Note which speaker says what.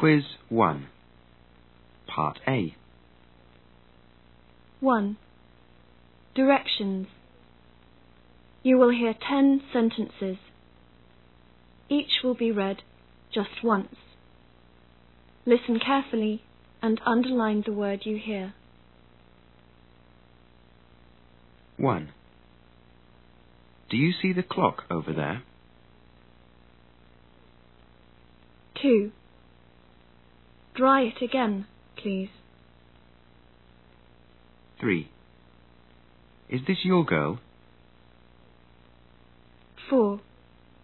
Speaker 1: Quiz 1. Part A.
Speaker 2: 1. Directions. You will hear 10 sentences. Each will be read just once. Listen carefully and underline the word you hear.
Speaker 1: 1. Do you see the clock over there?
Speaker 2: 2. Dry it again, please.
Speaker 1: 3. Is this your girl?
Speaker 2: 4.